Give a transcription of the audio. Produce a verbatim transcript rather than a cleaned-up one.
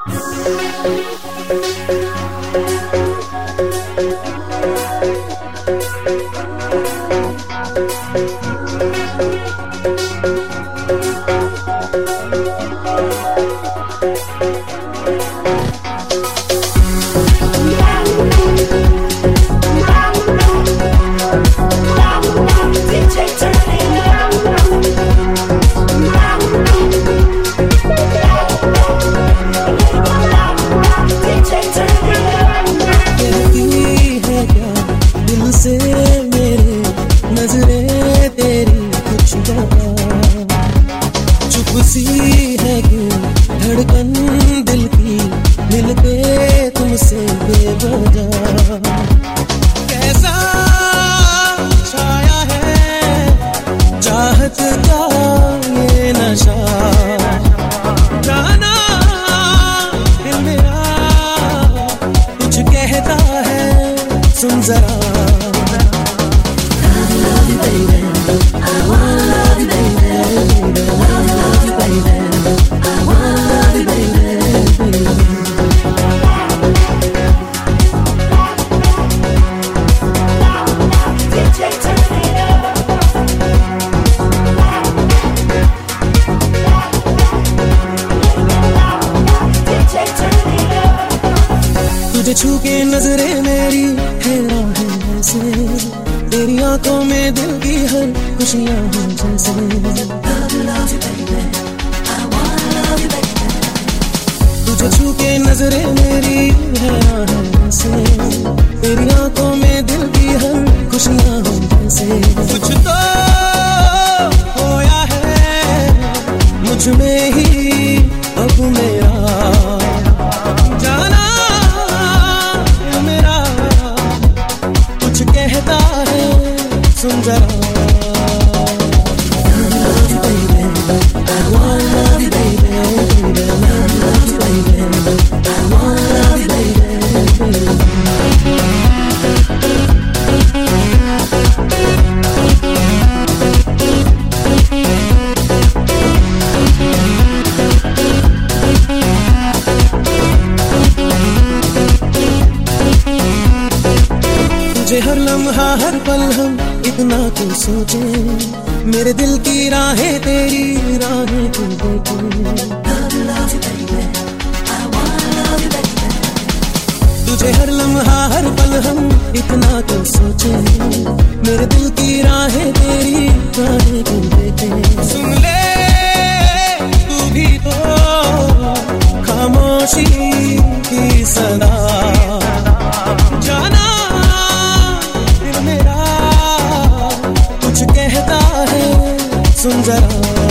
तुझे छू के नजरे मेरी हैरान है ऐसे, तेरी आंखों में दिल की हर खुशियां हैं जैसे। तुझे छू के नजरे मेरी हैरान है ऐसे, तेरी आंखों में दिल की हर खुशियां हैं जैसे। कुछ तो होया है मुझ में ही अब मेरा जाना मेरा, कुछ कहता है सुन जरा। हर लम्हा हर पल हम इतना तो सोचे, मेरे दिल की राहें तेरी राहें तू देखे। तुझे हर लम्हा हर पल हम इतना तो सोचे, मेरे दिल की राहें तेरी राहें तू देखे। सुन ले तू भी तो खामोशी की सदा, जाना मेरा कुछ कहता है सुन जरा।